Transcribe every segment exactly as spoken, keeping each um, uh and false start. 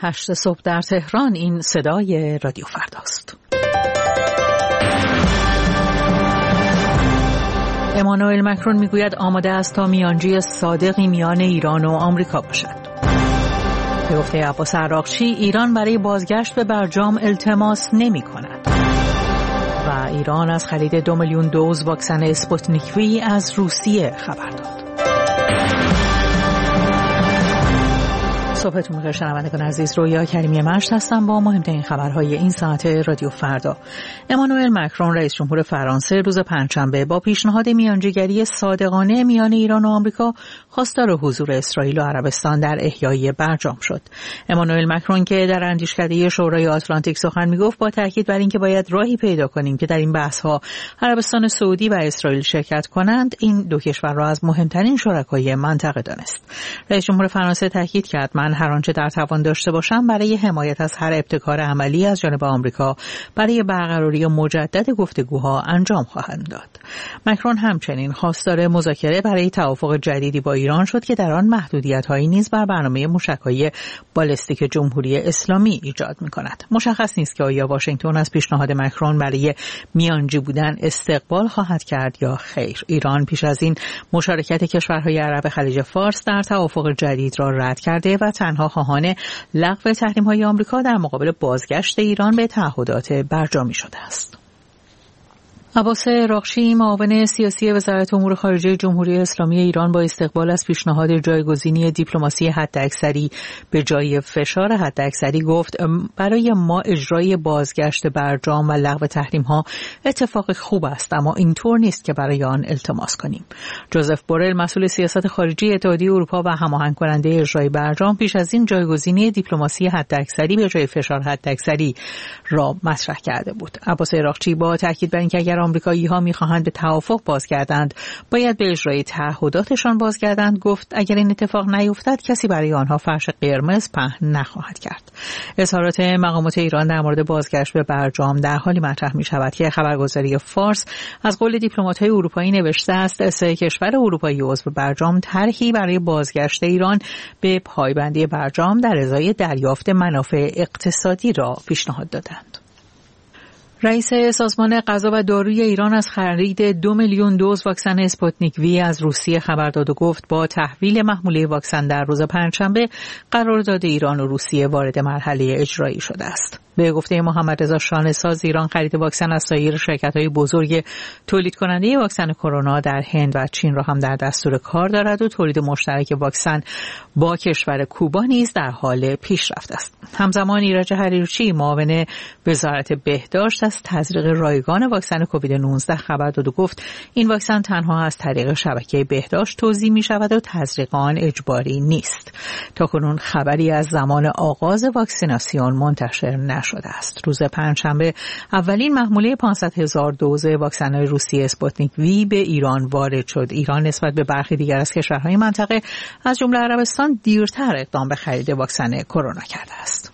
هشت صبح در تهران. این صدای رادیو فرداست. امانوئل مکرون میگوید آماده است تا میانجی صادقی میان ایران و آمریکا باشد. به گفته عباس عراقچی ایران برای بازگشت به برجام التماس نمی کند و ایران از خرید دو میلیون دوز واکسن اسپوتنیک وی از روسیه خبر داد. صبحتون بخیر شنوندگان عزیز، رویا کریمی مشت هستم با مهمترین خبرهای این ساعت رادیو فردا. امانوئل مکرون رئیس جمهور فرانسه روز پنجشنبه با پیشنهاد میانجیگری صادقانه میان ایران و آمریکا خواستار حضور اسرائیل و عربستان در احیای برجام شد. امانوئل مکرون که در اندیشکده شورای آتلانتیک سخن میگفت با تاکید بر اینکه باید راهی پیدا کنیم که در این بحث‌ها عربستان سعودی و اسرائیل شرکت کنند، این دو کشور را از مهمترین شرکای منطقه دانست. رئیس جمهور فرانسه تاکید کرد من هر آنچه در توان داشته باشم برای حمایت از هر ابتکار عملی از جانب آمریکا برای برقراری مجدد گفتگوها انجام خواهند داد. مکرون همچنین خواستار مذاکره برای توافق جدیدی با ایران شد که در آن محدودیت‌هایی نیز بر برنامه موشک‌های بالستیک جمهوری اسلامی ایجاد می‌کند. مشخص نیست که آیا واشنگتن از پیشنهاد مکرون برای میانجی بودن استقبال خواهد کرد یا خیر. ایران پیش از این مشارکت کشورهای عرب خلیج فارس در توافق جدید را رد کرده و تنها خواهان لغو تحریم‌های آمریکا در مقابل بازگشت ایران به تعهدات برجامی شده است. عباس عراقچی معاون سیاسی وزارت امور خارجه جمهوری اسلامی ایران با استقبال از پیشنهاد جایگزینی دیپلماسی حداکثری به جای فشار حداکثری گفت برای ما اجرای بازگشت برجام و لغو تحریم‌ها اتفاق خوب است، اما اینطور نیست که برای آن التماس کنیم. جوزف بورل مسئول سیاست خارجی اتحادیه اروپا و هماهنگ کننده اجرای برجام پیش از این جایگزینی دیپلماسی حداکثری به جای فشار حداکثری را مطرح کرده بود. عباس عراقچی با تاکید بر اینکه اگر آمریکایی‌ها می‌خواهند به توافق بازگردند باید به اجرای تعهداتشان بازگردند گفت اگر این اتفاق نیفتد کسی برای آنها فرش قرمز پهن نخواهد کرد. اظهارات مقامات ایران در مورد بازگشت به برجام در حالی مطرح می‌شود که خبرگزاری فارس از قول دیپلمات‌های اروپایی نوشته است سه کشور اروپایی عضو برجام طرحی برای بازگشت ایران به پایبندی برجام در ازای دریافت منافع اقتصادی را پیشنهاد دادند. رئیس سازمان غذا و داروی ایران از خرید دو میلیون دوز واکسن اسپوتنیک وی از روسیه خبر داد و گفت با تحویل محموله واکسن در روز پنجشنبه قرارداد ایران و روسیه وارد مرحله اجرایی شده است. به گفته محمد رضا شانه‌ساز ایران خرید واکسن از سایر شرکت‌های بزرگ تولید کننده واکسن کرونا در هند و چین را هم در دستور کار دارد و تولید مشترک واکسن با کشور کوبا نیز در حال پیشرفت است. همزمان ایرج حریرچی معاون وزارت بهداشت از تزریق رایگان واکسن کووید نوزده خبر داد و گفت این واکسن تنها از طریق شبکه بهداشت توزیع می‌شود و تزریق آن اجباری نیست. تاکنون خبری از زمان آغاز واکسیناسیون منتشر نشده شده است. روز پنجشنبه اولین محموله پانصد هزار دوز واکسن روسیه اسپوتنیک وی به ایران وارد شد. ایران نسبت به برخی دیگر از کشورهای منطقه از جمله عربستان دیرتر اقدام به خرید واکسن کرونا کرده است.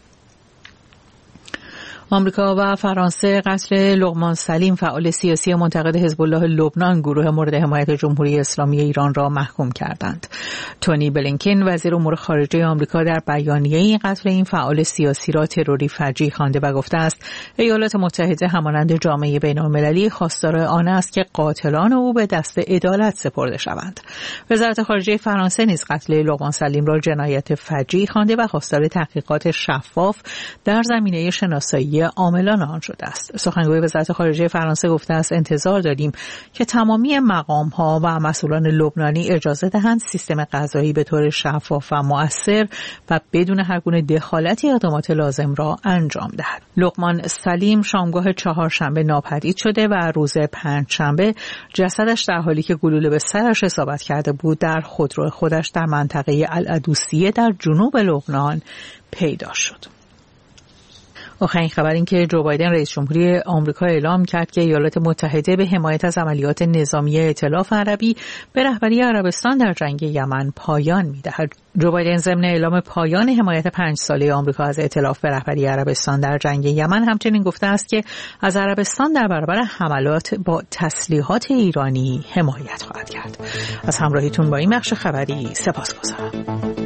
آمریکا و فرانسه قتل لقمان سلیم فعال سیاسی منتقد حزب الله لبنان گروه مورد حمایت جمهوری اسلامی ایران را محکوم کردند. تونی بلینکن وزیر امور خارجه آمریکا در بیانیه‌ای قتل این فعال سیاسی را تروری فجیع خوانده و گفته است ایالات متحده همانند جامعه بین‌المللی خواستار آن است که قاتلان او به دست عدالت سپرده شوند. وزارت خارجه فرانسه نیز قتل لقمان سلیم را جنایت فجیع خوانده و خواستار تحقیقات شفاف در زمینه شناسایی عاملان آن شده است. سخنگوی وزارت خارجه فرانسه گفته است انتظار داریم که تمامی مقام‌ها و مسئولان لبنانی اجازه دهند سیستم قضایی به طور شفاف و مؤثر و بدون هر گونه دخالتی اقدامات لازم را انجام دهد. لقمان سلیم شامگاه چهارشنبه ناپدید شده و روز پنجشنبه جسدش در حالی که گلوله به سرش اصابت کرده بود در خودرو خودش در منطقه العدوسیه در جنوب لبنان پیدا شد. آخرین خبر این که جو بایدن رئیس جمهوری آمریکا اعلام کرد که ایالات متحده به حمایت از عملیات نظامی ائتلاف عربی به رهبری عربستان در جنگ یمن پایان می‌دهد. جو بایدن ضمن اعلام پایان حمایت پنج ساله آمریکا از ائتلاف به رهبری عربستان در جنگ یمن همچنین گفته است که از عربستان در برابر حملات با تسلیحات ایرانی حمایت خواهد کرد. از همراهیتون با این بخش خبری سپاسگزارم.